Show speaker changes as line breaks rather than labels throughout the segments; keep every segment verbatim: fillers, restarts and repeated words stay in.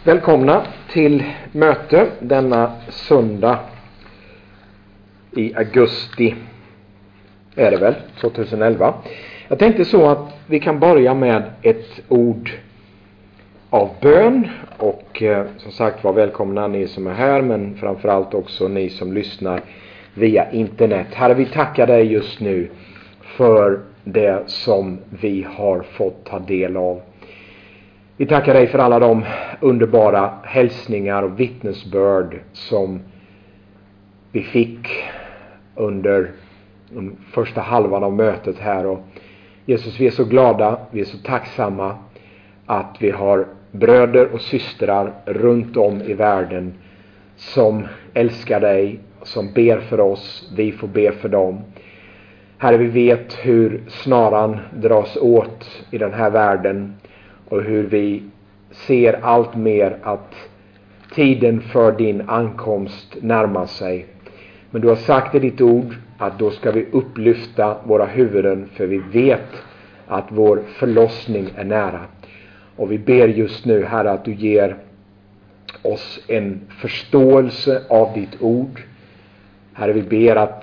Välkomna till möte denna söndag i augusti är det väl, tjugoelva. Jag tänkte så att vi kan börja med ett ord av bön och eh, som sagt var välkomna ni som är här, men framförallt också ni som lyssnar via internet. Herre, vi tackar dig just nu för det som vi har fått ta del av. Vi tackar dig för alla de underbara hälsningar och vittnesbörd som vi fick under den första halvan av mötet här. Och Jesus, vi är så glada, vi är så tacksamma att vi har bröder och systrar runt om i världen som älskar dig, som ber för oss, vi får be för dem. Herre, vi vet hur snaran dras åt i den här världen och hur vi ser allt mer att tiden för din ankomst närmar sig. Men du har sagt i ditt ord att då ska vi upplyfta våra huvuden, för vi vet att vår förlossning är nära. Och vi ber just nu, Herre, att du ger oss en förståelse av ditt ord. Herre, vi ber att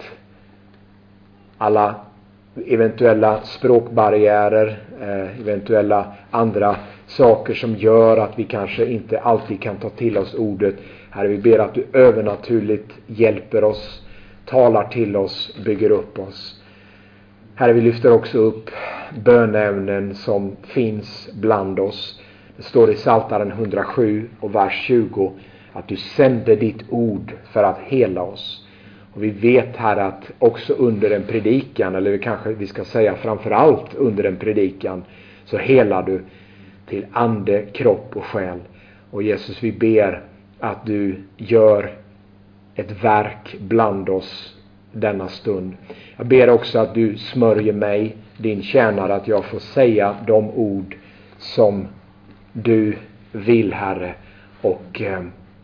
alla eventuella språkbarriärer, eh, eventuella andra saker som gör att vi kanske inte alltid kan ta till oss ordet. Herre, vi ber att du övernaturligt hjälper oss, talar till oss, bygger upp oss. Herre, vi lyfter också upp bönämnen som finns bland oss. Det står i Psaltaren hundrasju och vers tjugo att du sände ditt ord för att hela oss. Och vi vet här att också under en predikan, eller kanske vi ska säga framförallt under en predikan, så helar du till ande, kropp och själ. Och Jesus, vi ber att du gör ett verk bland oss denna stund. Jag ber också att du smörjer mig, din tjänare, att jag får säga de ord som du vill, Herre. Och eh,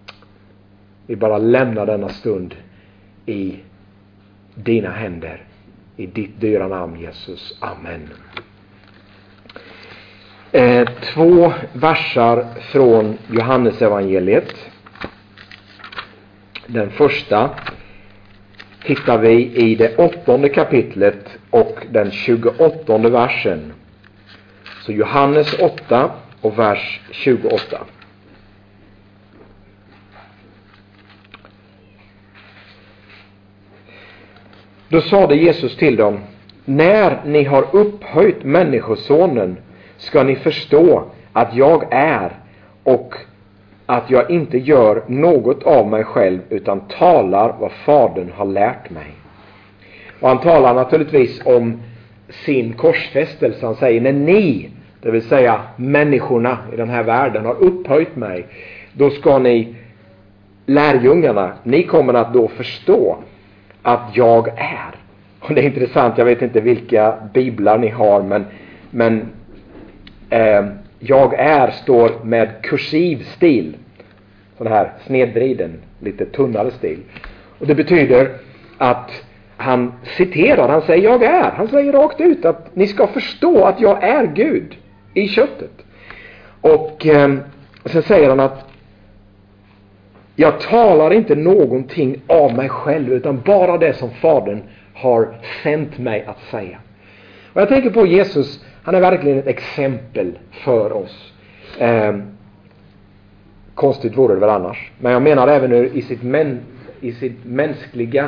vi bara lämnar denna stund i dina händer. I ditt dyra namn, Jesus. Amen. Eh, två versar från Johannes evangeliet. Den första hittar vi i det åttonde kapitlet och den tjugoåttonde versen. Så Johannes åtta och vers tjugoåtta. Då sade Jesus till dem: när ni har upphöjt människosonen ska ni förstå att jag är, och att jag inte gör något av mig själv utan talar vad Fadern har lärt mig. Och han talar naturligtvis om sin korsfästelse. Han säger: när ni, det vill säga människorna i den här världen, har upphöjt mig, då ska ni, lärjungarna, ni kommer att då förstå att jag är. Och det är intressant, jag vet inte vilka biblar ni har, men, men eh, jag är står med kursiv stil, sån här snedvriden, lite tunnare stil. Och det betyder att han citerar, han säger jag är. Han säger rakt ut att ni ska förstå att jag är Gud i köttet. Och eh, sen säger han att jag talar inte någonting av mig själv, utan bara det som Fadern har sänt mig att säga. Och jag tänker på Jesus, han är verkligen ett exempel för oss. Eh, konstigt vore det väl annars. Men jag menar även ur, i, sitt män, i sitt mänskliga,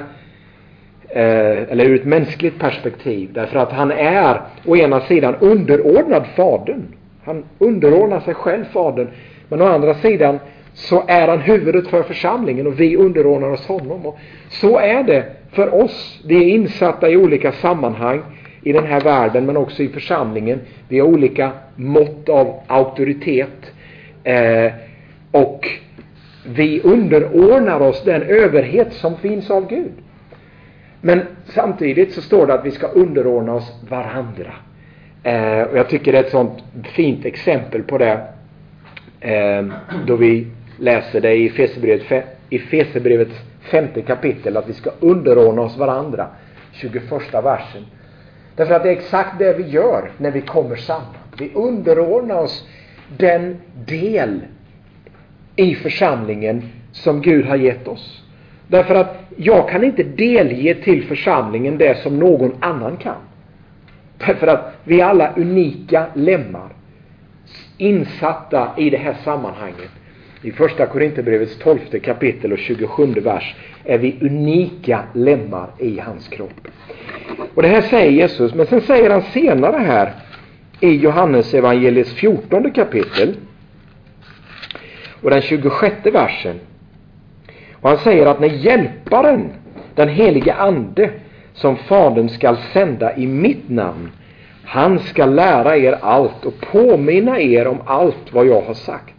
eh, eller ur ett mänskligt perspektiv. Därför att han är å ena sidan underordnad Fadern. Han underordnar sig själv Fadern. Men å andra sidan så är han huvudet för församlingen och vi underordnar oss honom. Och så är det för oss. Vi är insatta i olika sammanhang i den här världen, men också i församlingen. Vi har olika mått av auktoritet. Eh, och vi underordnar oss den överhet som finns av Gud. Men samtidigt så står det att vi ska underordna oss varandra. Eh, och jag tycker det är ett sånt fint exempel på det. Eh, då vi läser det i Efesierbrevet, i Efesierbrevets femte kapitel, att vi ska underordna oss varandra, tjugoförsta versen. Därför att det är exakt det vi gör när vi kommer samman. Vi underordnar oss den del i församlingen som Gud har gett oss. Därför att jag kan inte delge till församlingen det som någon annan kan. Därför att vi är alla unika lemmar, insatta i det här sammanhanget. I första Korinthierbrevets tolfte kapitel och tjugosjunde vers är vi unika lemmar i hans kropp. Och det här säger Jesus, men sen säger han senare här i Johannes evangeliets fjortonde kapitel och den tjugosjätte versen. Och han säger att när hjälparen, den helige ande, som Fadern skall sända i mitt namn, han ska lära er allt och påminna er om allt vad jag har sagt.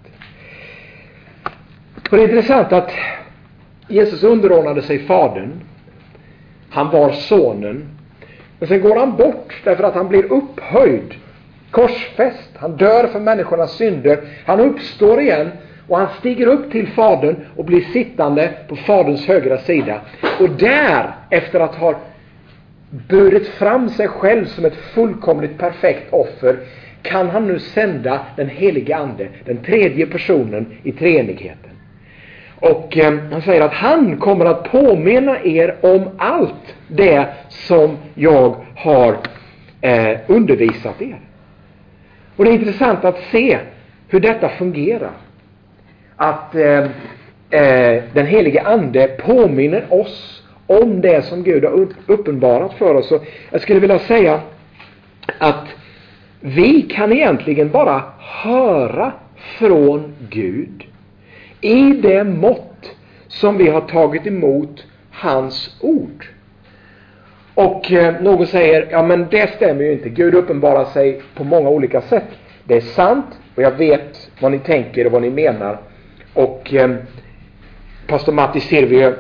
Och det är intressant att Jesus underordnade sig Fadern. Han var sonen. Men sen går han bort därför att han blir upphöjd, korsfäst. Han dör för människornas synder. Han uppstår igen och han stiger upp till Fadern och blir sittande på Faderns högra sida. Och där, efter att ha burit fram sig själv som ett fullkomligt perfekt offer, kan han nu sända den helige ande, den tredje personen i treenigheten. Och eh, han säger att han kommer att påminna er om allt det som jag har eh, undervisat er. Och det är intressant att se hur detta fungerar. Att eh, eh, den helige ande påminner oss om det som Gud har uppenbarat för oss. Och jag skulle vilja säga att vi kan egentligen bara höra från Gud i det mått som vi har tagit emot hans ord. Och eh, någon säger, ja men det stämmer ju inte. Gud uppenbarar sig på många olika sätt. Det är sant och jag vet vad ni tänker och vad ni menar. Och eh, pastor Matti Sirviö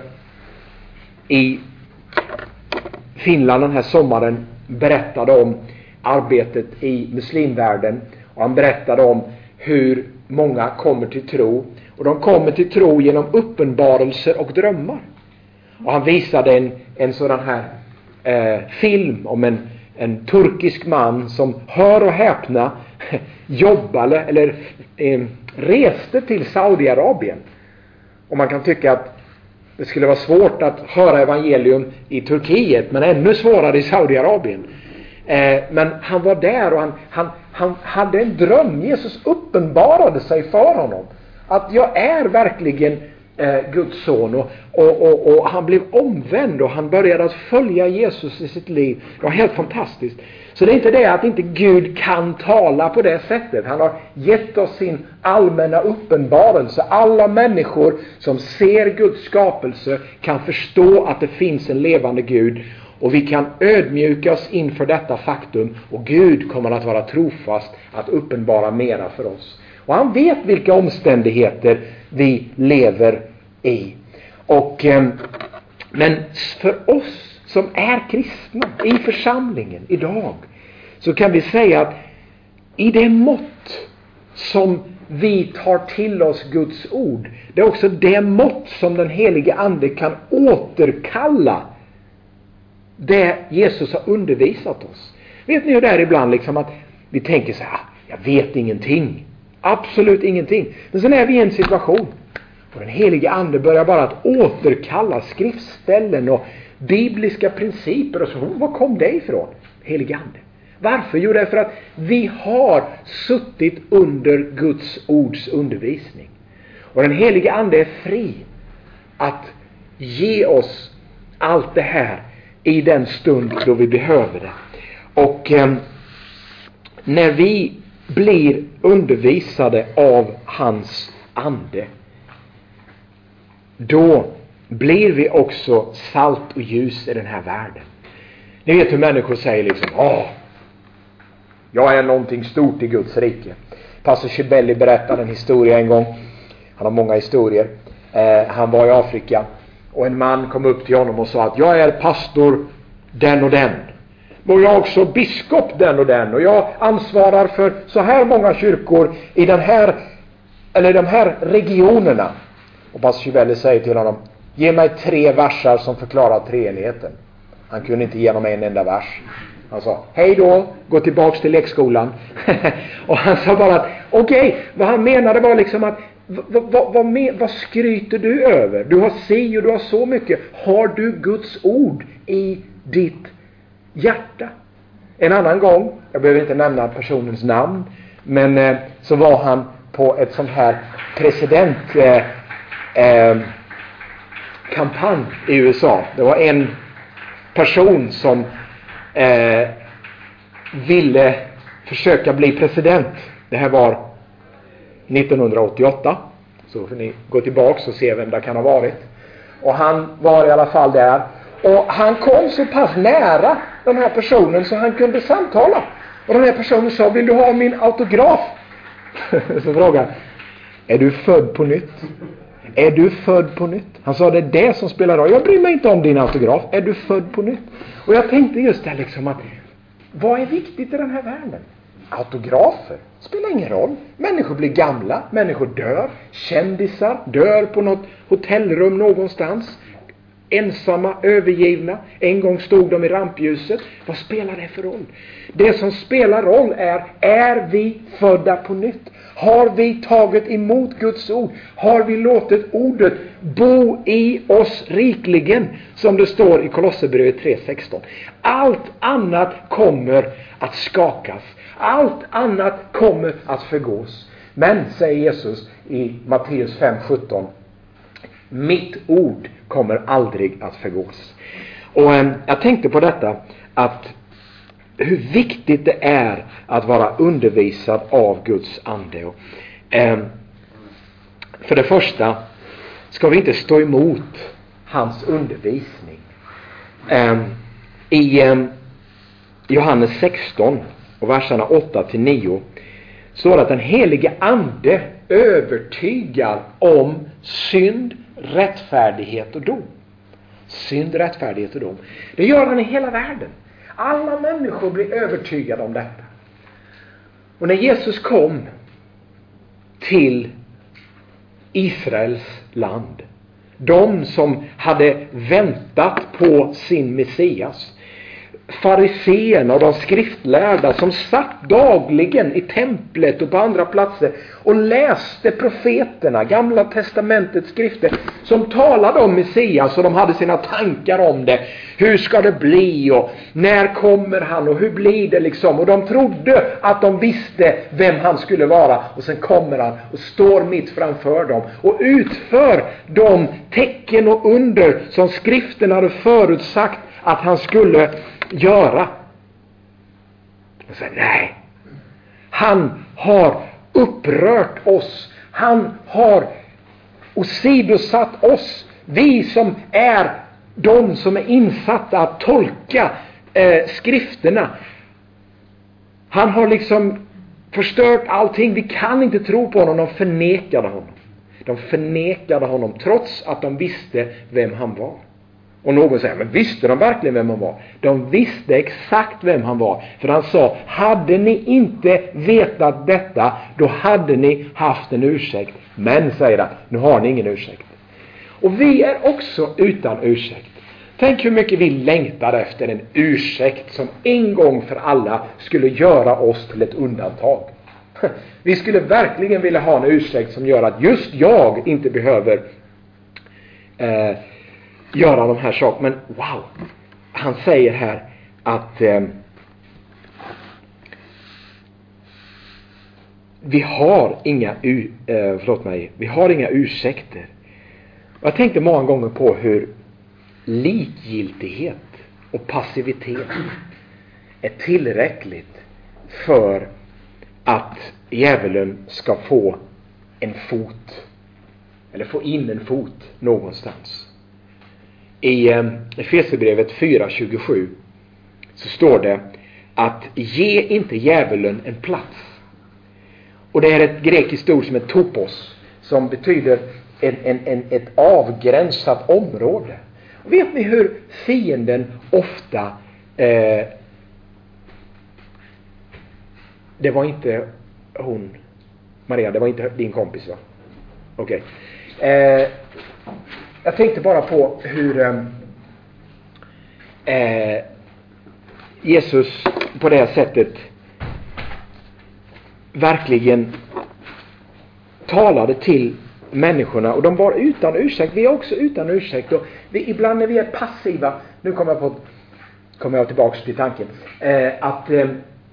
i Finland den här sommaren berättade om arbetet i muslimvärlden. Och han berättade om hur många kommer till tro. Och de kommer till tro genom uppenbarelser och drömmar. Och han visade en, en sådan här eh, film om en, en turkisk man som, hör och häpna, jobbade eller eh, reste till Saudiarabien. Och man kan tycka att det skulle vara svårt att höra evangelium i Turkiet, men ännu svårare i Saudiarabien. Eh, men han var där och han, han, han hade en dröm. Jesus uppenbarade sig för honom. Att jag är verkligen eh, Guds son. Och, och, och, och han blev omvänd och han började att följa Jesus i sitt liv. Det var helt fantastiskt. Så det är inte det att inte Gud kan tala på det sättet. Han har gett oss sin allmänna uppenbarelse. Alla människor som ser Guds skapelse kan förstå att det finns en levande Gud. Och vi kan ödmjuka oss inför detta faktum. Och Gud kommer att vara trofast att uppenbara mera för oss. Och han vet vilka omständigheter vi lever i. Och, eh, men för oss som är kristna i församlingen idag, så kan vi säga att i det mått som vi tar till oss Guds ord, det är också det mått som den helige ande kan återkalla det Jesus har undervisat oss. Vet ni hur det är ibland liksom att vi tänker så här, jag vet ingenting. Absolut ingenting. Men sen är vi i en situation och den helige ande börjar bara att återkalla skriftställen och bibliska principer och så. Var kom det ifrån? Helige ande. Varför? Jo, därför att vi har suttit under Guds ords undervisning. Och den helige ande är fri att ge oss allt det här i den stund då vi behöver det. Och eh, när vi blir undervisade av hans ande, då blir vi också salt och ljus i den här världen. Ni vet hur människor säger liksom, åh, jag är någonting stort i Guds rike. Pastor Chibelli berättade en historia en gång. Han har många historier. Eh, han var i Afrika och en man kom upp till honom och sa att jag är pastor den och den. Och jag är också biskop den och den. Och jag ansvarar för så här många kyrkor i den här, eller de här regionerna. Och pastor Chibelli säger till honom, ge mig tre versar som förklarar treenigheten. Han kunde inte ge honom en enda vers. Han sa, hej då, gå tillbaks till lekskolan. Och han sa bara att, okej, okay, vad han menade var liksom att vad, vad, vad, med, vad skryter du över? Du har si och du har så mycket. Har du Guds ord i ditt hjärta? En annan gång, jag behöver inte nämna personens namn, men eh, så var han på ett sånt här president eh, eh, kampanj i U S A. Det var en person som eh, ville försöka bli president. Det här var nittonhundraåttioåtta. Så får ni gå tillbaka och se vem det kan ha varit. Och han var i alla fall där. Och han kom så pass nära den här personen så han kunde samtala. Och den här personen sa, vill du ha min autograf? Så frågade han, är du född på nytt? Är du född på nytt? Han sa, det är det som spelar roll. Jag bryr mig inte om din autograf. Är du född på nytt? Och jag tänkte just det liksom att, vad är viktigt i den här världen? Autografer spelar ingen roll. Människor blir gamla, människor dör. Kändisar dör på något hotellrum någonstans. Ensamma, övergivna. En gång stod de i rampljuset. Vad spelar det för roll? Det som spelar roll är, är vi födda på nytt? Har vi tagit emot Guds ord? Har vi låtit ordet bo i oss rikligen? Som det står i Kolosserbrevet tre sexton. Allt annat kommer att skakas. Allt annat kommer att förgås. Men, säger Jesus i Matteus fem sjutton, mitt ord kommer aldrig att förgås. Och eh, jag tänkte på detta, att hur viktigt det är att vara undervisad av Guds ande. Och, eh, för det första ska vi inte stå emot hans undervisning. Eh, I eh, Johannes sexton och verserna åtta till nio står det att den helige ande övertygar om synd, rättfärdighet och dom. Synd, rättfärdighet och dom. Det gör han i hela världen. Alla människor blir övertygade om detta. Och när Jesus kom till Israels land, de som hade väntat på sin Messias, fariseerna och de skriftlärda som satt dagligen i templet och på andra platser och läste profeterna, Gamla testamentets skrifter, som talade om Messias, och de hade sina tankar om det. Hur ska det bli och när kommer han och hur blir det liksom? Och de trodde att de visste vem han skulle vara, och sen kommer han och står mitt framför dem och utför de tecken och under som skrifterna hade förutsagt att han skulle göra. Och så, nej. Han har upprört oss. Han har åsidosatt oss. Vi som är de som är insatta att tolka eh, skrifterna. Han har liksom förstört allting. Vi kan inte tro på honom. De förnekade honom. De förnekade honom trots att de visste vem han var. Och någon säger, men visste de verkligen vem han var? De visste exakt vem han var. För han sa, hade ni inte vetat detta, då hade ni haft en ursäkt. Men, säger han, nu har ni ingen ursäkt. Och vi är också utan ursäkt. Tänk hur mycket vi längtar efter en ursäkt som en gång för alla skulle göra oss till ett undantag. Vi skulle verkligen vilja ha en ursäkt som gör att just jag inte behöver eh, göra de här sakerna. Men wow, han säger här att eh, vi har inga u, eh, förlåt mig, vi har inga ursäkter. Och jag tänkte många gånger på hur likgiltighet och passivitet är tillräckligt för att djävulen ska få en fot, eller få in en fot någonstans. I Efesierbrevet fyra tjugosju så står det att ge inte djävulen en plats. Och det är ett grekiskt ord som är topos, som betyder en, en, en, ett avgränsat område. Och vet ni hur fienden ofta eh, det var inte hon Maria, det var inte din kompis, va? Okej. Okay. Eh, jag tänkte bara på hur eh, Jesus på det här sättet verkligen talade till människorna och de var utan ursäkt. Vi är också utan ursäkt. Och vi, ibland när vi är passiva, nu kommer jag, på, kommer jag tillbaka till tanken, eh, att eh,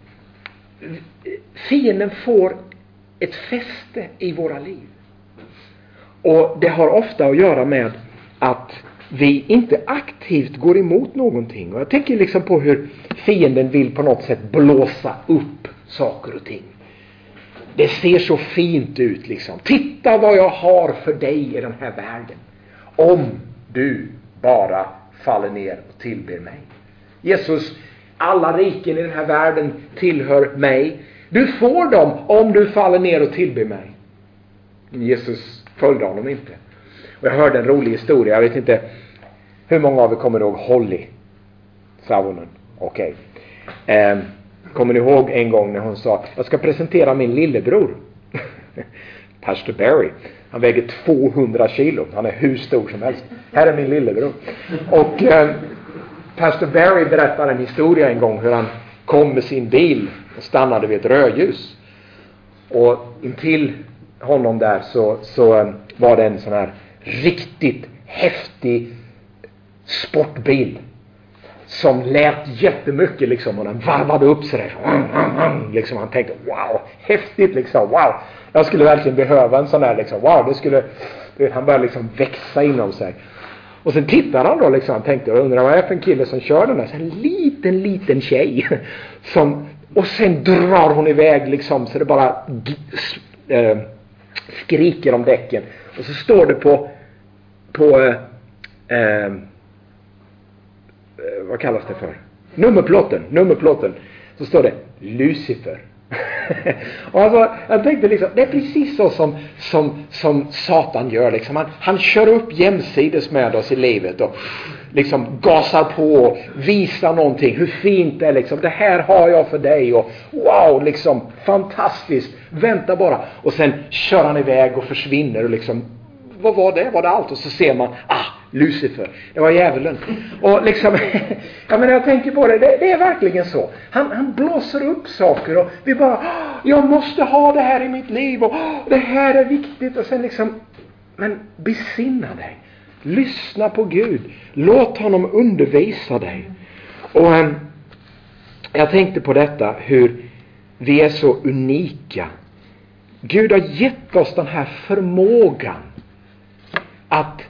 fienden får ett fäste i våra liv. Och det har ofta att göra med att vi inte aktivt går emot någonting. Och jag tänker liksom på hur fienden vill på något sätt blåsa upp saker och ting. Det ser så fint ut liksom. Titta vad jag har för dig i den här världen. Om du bara faller ner och tillber mig. Jesus, alla riken i den här världen tillhör mig. Du får dem om du faller ner och tillber mig. Men Jesus följde honom inte. Och jag hörde en rolig historia. Jag vet inte hur många av er kommer ihåg Holly Savonen. Okej. Okay. Eh, kommer ni ihåg en gång när hon sa, jag ska presentera min lillebror. Pastor Barry. Han väger tvåhundra kilo. Han är hur stor som helst. Här är min lillebror. Och eh, Pastor Barry berättade en historia en gång hur han kom med sin bil och stannade vid ett rödljus. Och intill honom där så, så um, var det en sån här riktigt häftig sportbil som lät jättemycket liksom, och den varvade upp sig där. Liksom, han tänkte, wow, häftigt liksom, wow. Jag skulle verkligen behöva en sån här liksom, wow, det skulle, det, han började liksom växa inom sig. Och sen tittar han då liksom, han tänkte, undrar vad är för en kille som kör den där, så en liten, liten tjej som, och sen drar hon iväg liksom, så det bara äh, skriker om däcken. Och så står det på på äh, äh, vad kallas det för? Nummerplåten, nummerplåten. Så står det Lucifer. Och alltså, jag tänkte liksom, det är precis så som, som, som Satan gör liksom. Han, han kör upp jämsides med oss i livet och liksom gasar på och visar någonting, hur fint det är liksom, det här har jag för dig och wow, liksom fantastiskt, vänta bara. Och sen kör han iväg och försvinner och liksom, vad var det? Var det allt? Och så ser man, ah, Lucifer, det var djävulen. Och liksom, ja, men jag tänker på det, det, det är verkligen så. Han, han blåser upp saker och vi bara, jag måste ha det här i mitt liv och det här är viktigt. Och sen liksom, men besinna dig. Lyssna på Gud. Låt honom undervisa dig. Och um, jag tänkte på detta, hur vi är så unika. Gud har gett oss den här förmågan att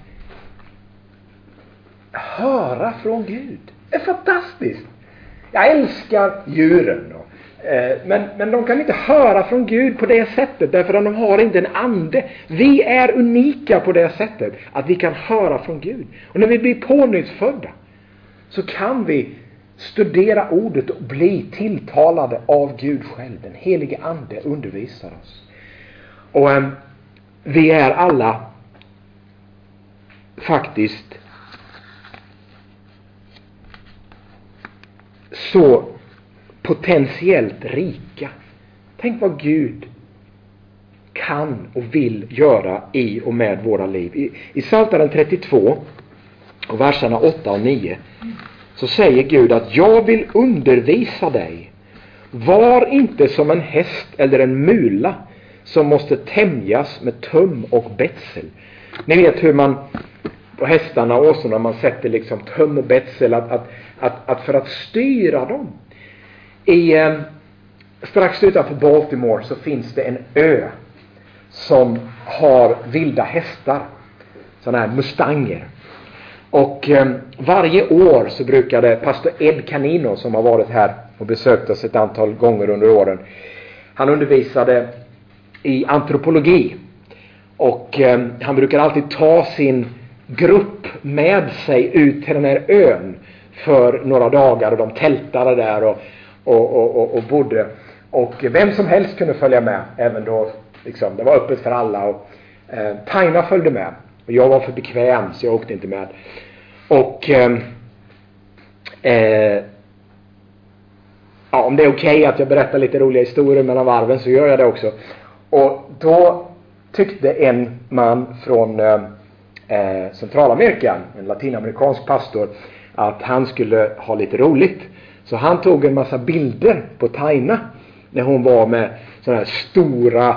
höra från Gud. Det är fantastiskt. Jag älskar djuren. Och, eh, men, men de kan inte höra från Gud på det sättet. Därför att de har inte en ande. Vi är unika på det sättet. Att vi kan höra från Gud. Och när vi blir pånyttfödda så kan vi studera ordet och bli tilltalade av Gud själv. Den helige ande undervisar oss. Och eh, vi är alla faktiskt så potentiellt rika. Tänk vad Gud kan och vill göra i och med våra liv. I, i Psaltaren trettiotvå och verserna åtta och nio så säger Gud att jag vill undervisa dig. Var inte som en häst eller en mula som måste tämjas med töm och betsel. Ni vet hur man på hästarna och så när man sätter liksom töm och betsel att, att, att, att för att styra dem. I, eh, strax utanför Baltimore så finns det en ö som har vilda hästar. Sådana här mustanger. Och eh, varje år så brukade pastor Ed Canino, som har varit här och besökt oss ett antal gånger under åren. Han undervisade i antropologi. Och eh, han brukar alltid ta sin grupp med sig ut till den här ön för några dagar. Och de tältade där och, och, och, och, och bodde. Och vem som helst kunde följa med. Även då, liksom, det var öppet för alla. Och eh, Taina följde med. Och jag var för bekväm så jag åkte inte med. Och eh, eh, ja, om det är okej okay att jag berättar lite roliga historier mellan varven så gör jag det också. Och då tyckte en man från eh, Centralamerika, en latinamerikansk pastor, att han skulle ha lite roligt. Så han tog en massa bilder på Taina när hon var med sådana här stora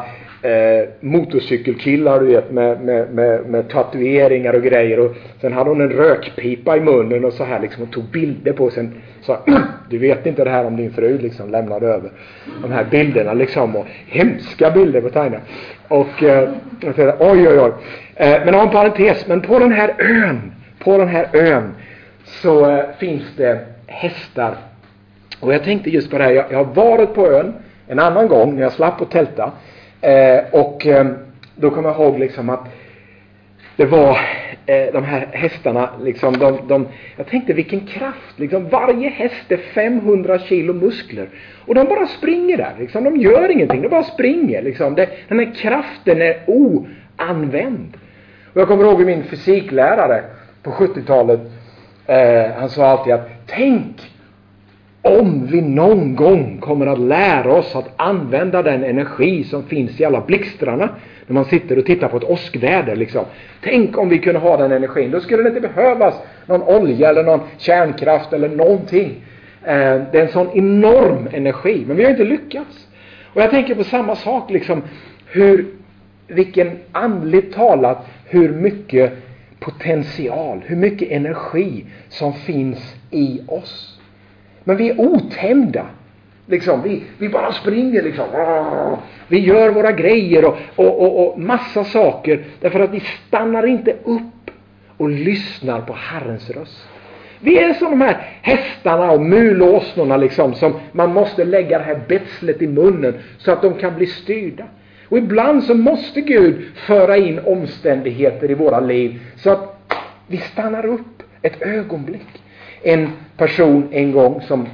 eh, motorcykelkillar, du vet, med, med, med, med tatueringar och grejer. Och sen hade hon en rökpipa i munnen och så här liksom, och tog bilder på. Sen sa, du vet inte det här om din fru, liksom lämnade över de här bilderna liksom, och hemska bilder på Taina. Och eh, jag tänkte, oj oj oj. Eh, men av en parentes, men på den här ön, på den här ön så eh, finns det hästar. Och jag tänkte just på det här, jag, jag har varit på ön en annan gång när jag slapp att tälta. Eh, och eh, då kommer jag ihåg liksom att det var eh, de här hästarna liksom, de, de, jag tänkte vilken kraft liksom, varje häst är femhundra kilo muskler och de bara springer där liksom, de gör ingenting, de bara springer liksom. Det, den här kraften är oanvänd. Och jag kommer ihåg min fysiklärare på sjuttiotalet, eh, han sa alltid att tänk om vi någon gång kommer att lära oss att använda den energi som finns i alla blixtrarna när man sitter och tittar på ett åskväder liksom. Tänk om vi kunde ha den energin. Då skulle det inte behövas någon olja eller någon kärnkraft eller någonting. Eh, det är en sån enorm energi. Men vi har inte lyckats. Och jag tänker på samma sak liksom. Hur, vilken andligt talat, hur mycket potential, hur mycket energi som finns i oss. Men vi är otämjda. Liksom, vi, vi bara springer liksom. Vi gör våra grejer och, och, och, och massa saker. Därför att vi stannar inte upp och lyssnar på Herrens röst. Vi är som de här hästarna och mulåsnorna liksom, som man måste lägga det här betslet i munnen så att de kan bli styrda. Och ibland så måste Gud föra in omständigheter i våra liv så att vi stannar upp ett ögonblick. En person en gång som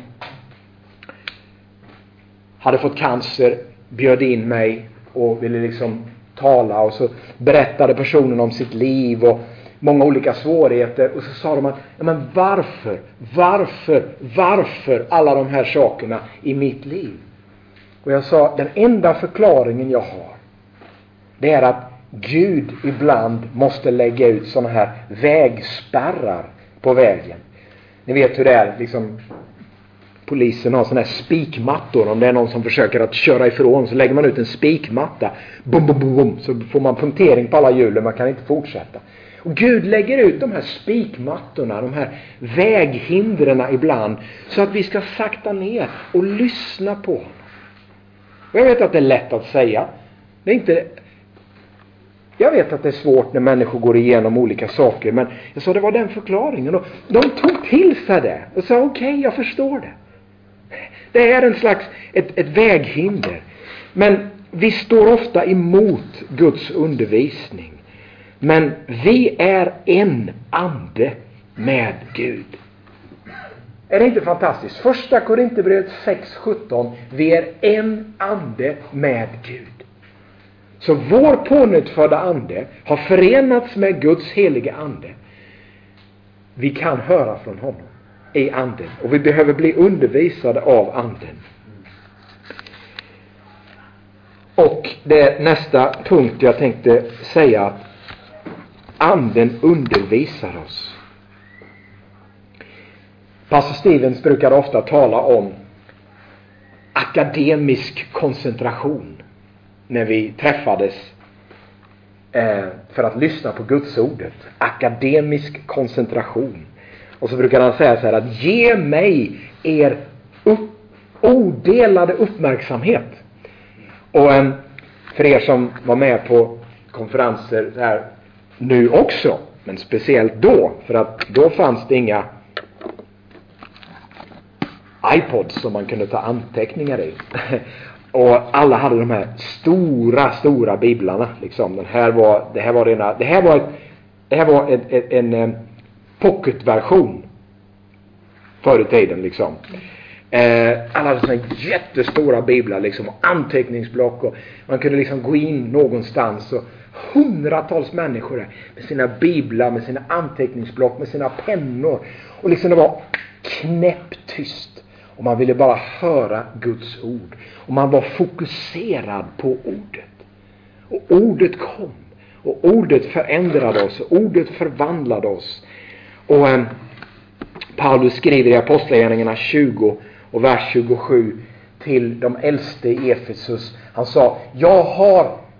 hade fått cancer bjöd in mig och ville liksom tala, och så berättade personen om sitt liv och många olika svårigheter, och så sa de att ja, men varför, varför, varför alla de här sakerna i mitt liv? Och jag sa, den enda förklaringen jag har, det är att Gud ibland måste lägga ut sådana här vägspärrar på vägen. Ni vet hur det är, liksom polisen har sådana här spikmattor. Om det är någon som försöker att köra ifrån så lägger man ut en spikmatta. Bum, bum, bum, bum, så får man punktering på alla hjulen, man kan inte fortsätta. Och Gud lägger ut de här spikmattorna, de här väghindren ibland, så att vi ska sakta ner och lyssna på honom. Och jag vet att det är lätt att säga. Det är inte... Jag vet att det är svårt när människor går igenom olika saker, men jag sa det var den förklaringen. Och de tog till sig det och sa okej, okay, jag förstår det. Det är en slags ett, ett väghinder. Men vi står ofta emot Guds undervisning. Men vi är en ande med Gud. Är det inte fantastiskt? Första Korinthierbrevet sex sjutton. Vi är en ande med Gud. Så vår pånyttfödda ande har förenats med Guds heliga ande. Vi kan höra från honom i anden. Och vi behöver bli undervisade av anden. Och det är nästa punkt jag tänkte säga. Anden undervisar oss. Pastor Stevens brukar ofta tala om akademisk koncentration. När vi träffades eh, för att lyssna på Guds ordet. Akademisk koncentration. Och så brukar han säga så här att ge mig er upp, odelade uppmärksamhet. Och eh, för er som var med på konferenser här nu också, men speciellt då, för att då fanns det inga iPods som man kunde ta anteckningar i. Och alla hade de här stora, stora biblarna. Liksom. Den här var, det här var, rena, det här var, ett, det här var ett, ett, en, en pocketversion förr i tiden. Liksom. Eh, alla hade såna jättestora biblar liksom, och anteckningsblock. Och man kunde liksom gå in någonstans och hundratals människor med sina biblar, med sina anteckningsblock, med sina pennor. Och liksom det var knäpptyst. Och man ville bara höra Guds ord. Och man var fokuserad på ordet. Och ordet kom. Och ordet förändrade oss. Och ordet förvandlade oss. Och eh, Paulus skriver i Apostlagärningarna tjugo och vers tjugosju till de äldste i Efesus. Han sa, jag har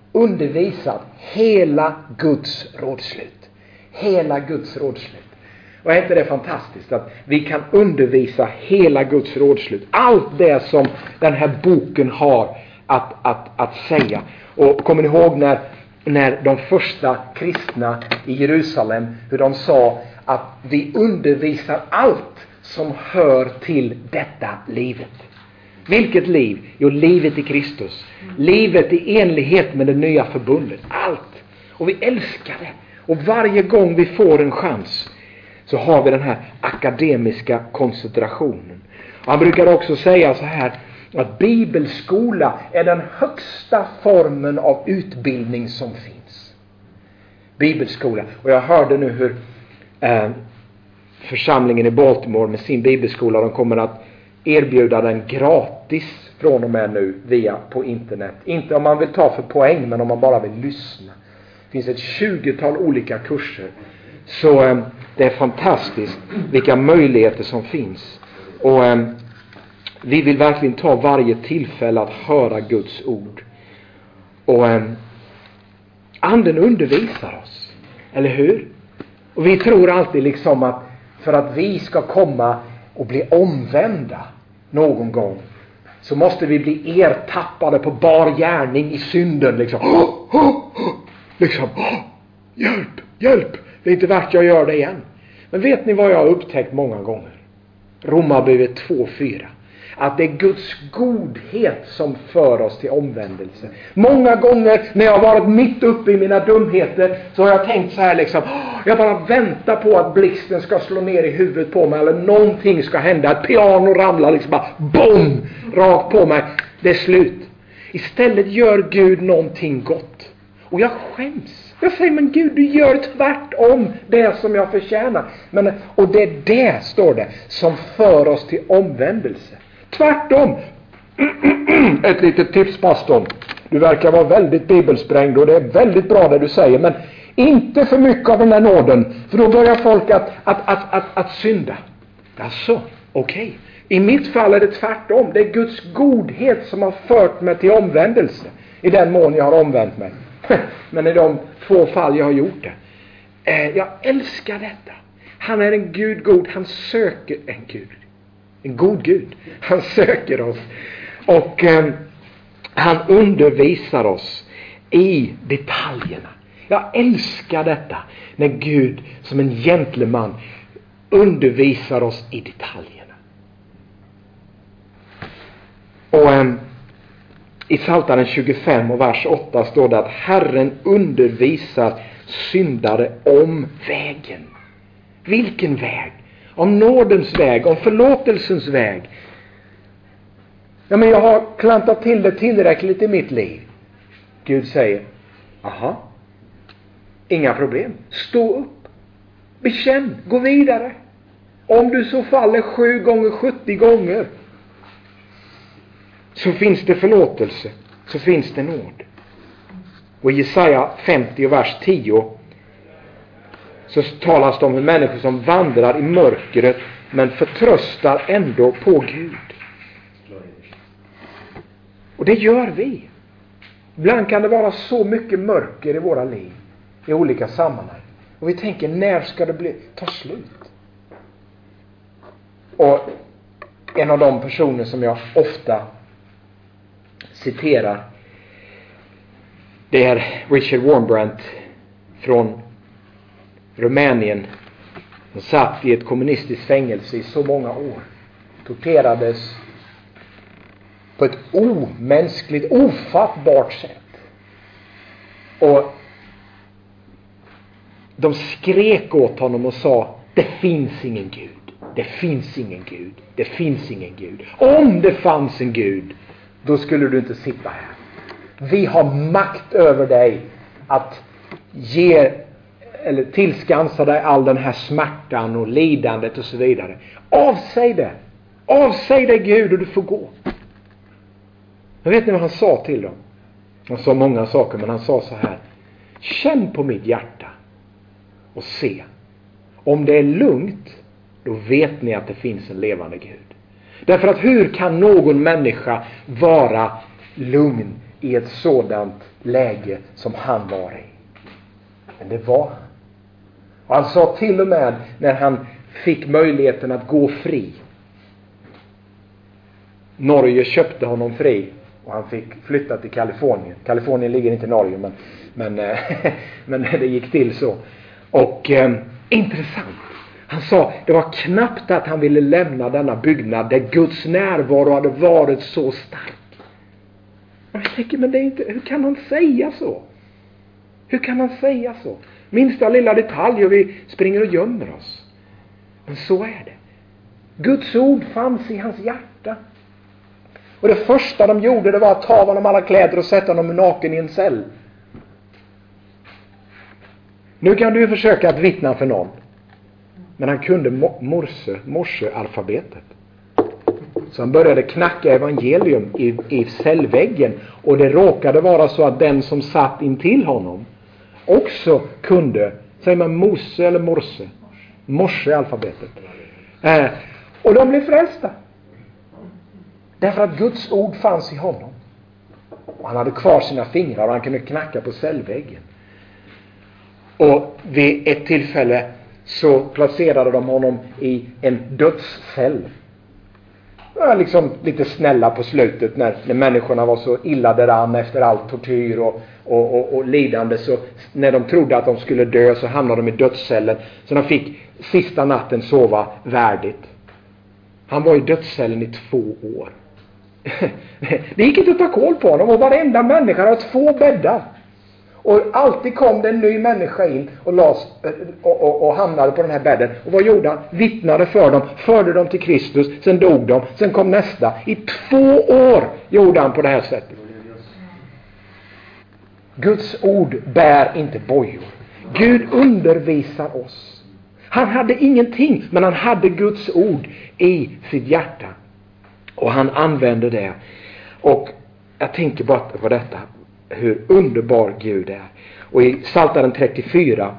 undervisat hela Guds rådslut. Hela Guds rådslut. Och är inte det fantastiskt att vi kan undervisa hela Guds rådslut? Allt det som den här boken har att, att, att säga. Och kommer ni ihåg när, när de första kristna i Jerusalem, hur de sa att vi undervisar allt som hör till detta livet. Vilket liv? Jo, livet i Kristus. Livet i enlighet med det nya förbundet. Allt. Och vi älskar det. Och varje gång vi får en chans så har vi den här akademiska koncentrationen. Och han brukar också säga så här, att bibelskola är den högsta formen av utbildning som finns. Bibelskola. Och jag hörde nu hur eh, församlingen i Baltimore med sin bibelskola, de kommer att erbjuda den gratis från och med nu via på internet. Inte om man vill ta för poäng, men om man bara vill lyssna. Det finns ett tjugotal olika kurser. Så eh, det är fantastiskt vilka möjligheter som finns. Och eh, vi vill verkligen ta varje tillfälle att höra Guds ord. Och eh, anden undervisar oss. Eller hur? Och vi tror alltid liksom att för att vi ska komma och bli omvända någon gång, så måste vi bli ertappade på bar gärning i synden. Liksom. Oh, oh, oh. Liksom. Oh, hjälp, hjälp. Det är inte värt jag gör det igen. Men vet ni vad jag har upptäckt många gånger? Romarbrevet två fyra. Att det är Guds godhet som för oss till omvändelse. Många gånger när jag har varit mitt uppe i mina dumheter, så har jag tänkt så här liksom. Jag bara väntar på att blixten ska slå ner i huvudet på mig. Eller någonting ska hända. Ett piano ramlar liksom bara boom! Rakt på mig. Det är slut. Istället gör Gud någonting gott. Och jag skäms. Jag säger, men Gud, du gör tvärtom det som jag förtjänar. Men, och det är det, står det, som för oss till omvändelse. Tvärtom. Ett litet tips, pastorn. Du verkar vara väldigt bibelsprängd och det är väldigt bra det du säger. Men inte för mycket av den här nåden. För då börjar folk att, att, att, att, att synda. Alltså, okej. Okay. I mitt fall är det tvärtom. Det är Guds godhet som har fört mig till omvändelse. I den mån jag har omvänt mig. Men i de två fall jag har gjort det. Eh, jag älskar detta. Han är en Gud god. Han söker en Gud. En god Gud. Han söker oss. Och eh, han undervisar oss i detaljerna. Jag älskar detta. När Gud som en gentleman undervisar oss i detaljerna. Och eh, i Psaltaren tjugofem och vers åtta står det att Herren undervisar syndare om vägen. Vilken väg? Om nådens väg, om förlåtelsens väg. Ja, men jag har klantat till det tillräckligt i mitt liv. Gud säger, aha, inga problem. Stå upp, bekänn, gå vidare. Om du så faller sju gånger, sjuttio gånger, så finns det förlåtelse, så finns det nåd. Och i Jesaja femtio vers tio så talas det om en människa som vandrar i mörkret men förtröstar ändå på Gud. Och det gör vi. Ibland kan det vara så mycket mörker i våra liv i olika sammanhang. Och vi tänker, när ska det bli ta slut? Och en av de personer som jag ofta citerar, det är Richard Wurmbrand från Rumänien. Han satt i ett kommunistiskt fängelse i så många år. Torterades på ett omänskligt, ofattbart sätt. Och de skrek åt honom och sa, det finns ingen Gud. Det finns ingen Gud. Det finns ingen Gud. Om det fanns en Gud, då skulle du inte sitta här. Vi har makt över dig att ge eller tillskansa dig all den här smärtan och lidandet och så vidare. Avsäg det. Avsäg dig Gud och du får gå. Jag vet inte vad han sa till dem. Han sa många saker, men han sa så här. Känn på mitt hjärta och se. Om det är lugnt, då vet ni att det finns en levande Gud. Därför att hur kan någon människa vara lugn i ett sådant läge som han var i. Men det var han. Och han sa till och med när han fick möjligheten att gå fri. Norge köpte honom fri och han fick flytta till Kalifornien. Kalifornien ligger inte i Norge, men, men, men det gick till så. Och eh, intressant. Han sa, det var knappt att han ville lämna denna byggnad där Guds närvaro hade varit så stark. Och jag tänker, men det är inte, hur kan han säga så? Hur kan han säga så? Minsta lilla detalj och vi springer och gömmer oss. Men så är det. Guds ord fanns i hans hjärta. Och det första de gjorde, det var att ta av honom alla kläder och sätta honom naken i en cell. Nu kan du försöka att vittna för någon. Men han kunde morse, morse-alfabetet. Så han började knacka evangelium i, i cellväggen. Och det råkade vara så att den som satt intill honom också kunde, säger man Mose eller morse? Morse-alfabetet. Eh, och de blev frälsta. Därför att Guds ord fanns i honom. Och han hade kvar sina fingrar och han kunde knacka på cellväggen. Och vid ett tillfälle så placerade de honom i en dödscell. Ja, liksom lite snälla på slutet när, när människorna var så illa däran efter all tortyr och, och, och, och lidande. Så när de trodde att de skulle dö så hamnade de i dödscellen. Så de fick sista natten sova värdigt. Han var i dödscellen i två år. Det gick inte att ta koll på honom och varenda människa har två bäddar. Och alltid kom det en ny människa in och, las, och, och, och hamnade på den här bädden. Och vad gjorde han? Vittnade för dem, förde dem till Kristus, sen dog de, sen kom nästa. I två år gjorde han på det här sättet. Guds ord bär inte bojor. Gud undervisar oss. Han hade ingenting, men han hade Guds ord i sitt hjärta. Och han använde det. Och jag tänker bara på detta. Hur underbar Gud är. Och i Psaltaren trettiofyra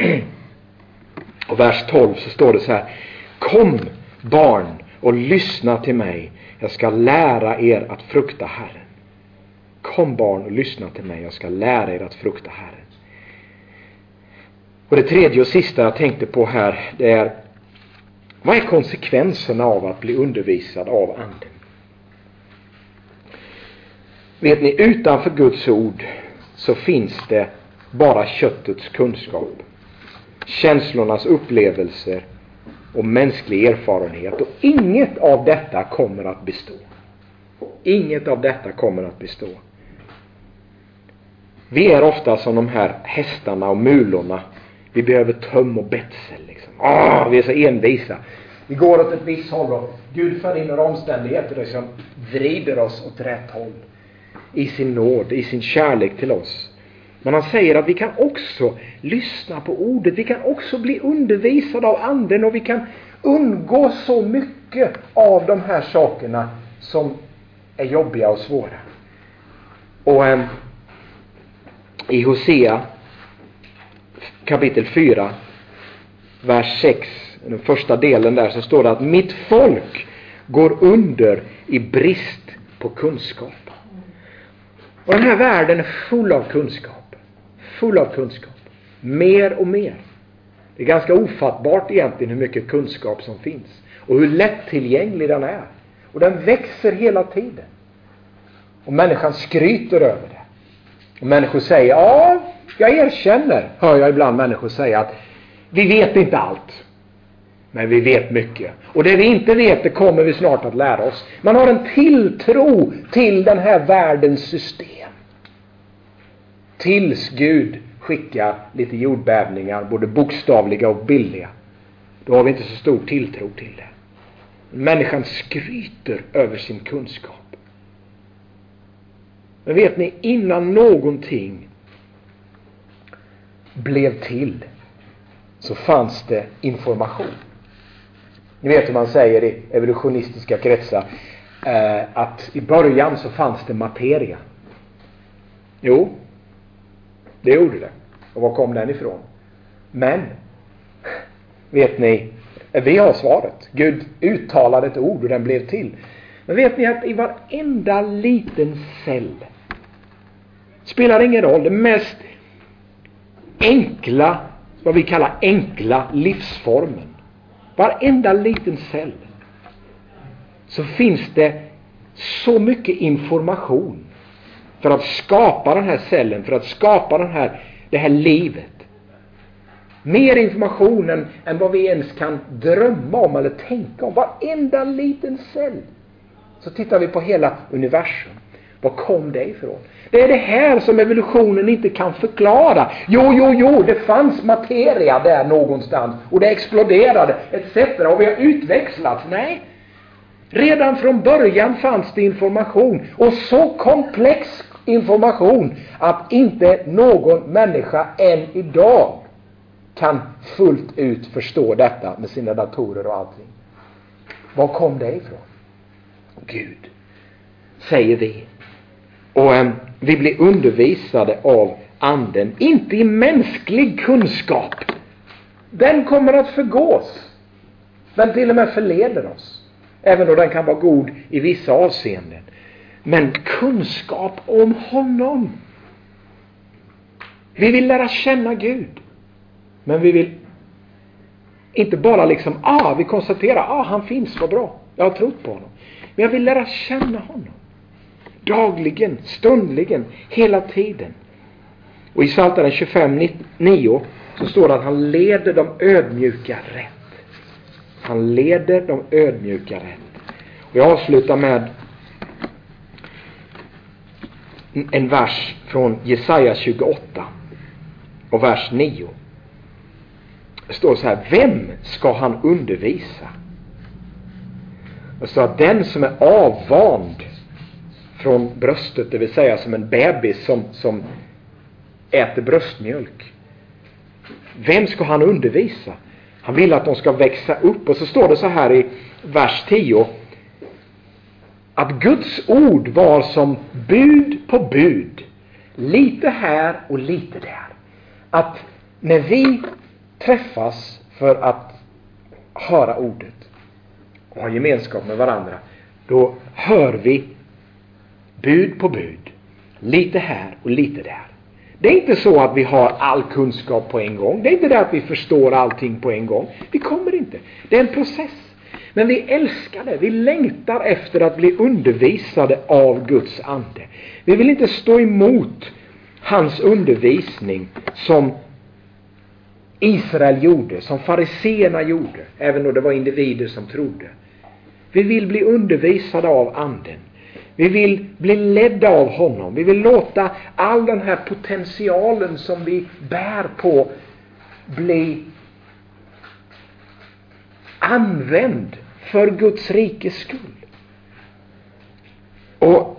och vers tolv så står det så här: kom barn och lyssna till mig. Jag ska lära er att frukta Herren. Kom barn och lyssna till mig. Jag ska lära er att frukta Herren. Och det tredje och sista jag tänkte på här, det är: vad är konsekvenserna av att bli undervisad av anden? Vet ni, utanför Guds ord så finns det bara köttets kunskap, känslornas upplevelser och mänsklig erfarenhet. Och inget av detta kommer att bestå. Inget av detta kommer att bestå. Vi är ofta som de här hästarna och mulorna. Vi behöver töm och betsel liksom. Ah, vi är så envisa. Vi går åt ett visst håll och Gud för in några omständigheter som vrider oss åt rätt håll. I sin nåd, i sin kärlek till oss. Men han säger att vi kan också lyssna på ordet. Vi kan också bli undervisade av anden. Och vi kan undgå så mycket av de här sakerna som är jobbiga och svåra. Och eh, i Hosea kapitel fyra vers sex, den första delen där, så står det att mitt folk går under i brist på kunskap. Och den här världen är full av kunskap. Full av kunskap. Mer och mer. Det är ganska ofattbart egentligen hur mycket kunskap som finns. Och hur lättillgänglig den är. Och den växer hela tiden. Och människan skryter över det. Och människor säger, ja, jag erkänner, hör jag ibland människor säga, att vi vet inte allt. Men vi vet mycket. Och det vi inte vet, det kommer vi snart att lära oss. Man har en tilltro till den här världens system. Tills Gud skickar lite jordbävningar, både bokstavliga och bildliga. Då har vi inte så stor tilltro till det. Människan skryter över sin kunskap. Men vet ni, innan någonting blev till så fanns det information. Ni vet hur man säger i evolutionistiska kretsar eh, att i början så fanns det materia. Jo, det gjorde det. Och var kom den ifrån? Men, vet ni, vi har svaret. Gud uttalade ett ord och den blev till. Men vet ni att i varenda liten cell Spelar ingen roll. Det mest enkla, vad vi kallar enkla livsformen. Varenda liten cell. Så finns det så mycket information för att skapa den här cellen, för att skapa den här, det här livet. Mer information än, än vad vi ens kan drömma om eller tänka om. Varenda liten cell. Så tittar vi på hela universum. Var kom det ifrån? Det är det här som evolutionen inte kan förklara. Jo, jo, jo, det fanns materia där någonstans. Och det exploderade, et cetera. Och vi har utväxlats. Nej. Redan från början fanns det information. Och så komplex information att inte någon människa än idag kan fullt ut förstå detta med sina datorer och allting. Var kom det ifrån? Gud, säger vi. Och eh, vi blir undervisade av anden, inte i mänsklig kunskap. Den kommer att förgås. Den till och med förleder oss. Även då den kan vara god i vissa avseenden. Men kunskap om honom. Vi vill lära känna Gud. Men vi vill inte bara liksom, ah, vi konstaterar, ah, han finns, vad bra. Jag har trott på honom. Men jag vill lära känna honom. Dagligen, stundligen, hela tiden. Och i Psaltaren tjugofem nio så står det att han leder de ödmjuka rätt. Han leder de ödmjuka rätt. Och jag avslutar med en vers från Jesaja tjugoåtta och vers nio. Det står så här: vem ska han undervisa? Det står att den som är avvand från bröstet, det vill säga som en bebis som, som äter bröstmjölk. Vem ska han undervisa? Han vill att de ska växa upp. Och så står det så här i vers tio. Att Guds ord var som bud på bud. Lite här och lite där. Att när vi träffas för att höra ordet och ha gemenskap med varandra, då hör vi bud på bud. Lite här och lite där. Det är inte så att vi har all kunskap på en gång. Det är inte det att vi förstår allting på en gång. Vi kommer inte. Det är en process. Men vi älskar det. Vi längtar efter att bli undervisade av Guds ande. Vi vill inte stå emot hans undervisning som Israel gjorde, som fariseerna gjorde, även då det var individer som trodde. Vi vill bli undervisade av anden. Vi vill bli ledda av honom. Vi vill låta all den här potentialen som vi bär på bli använd för Guds rikes skull. Och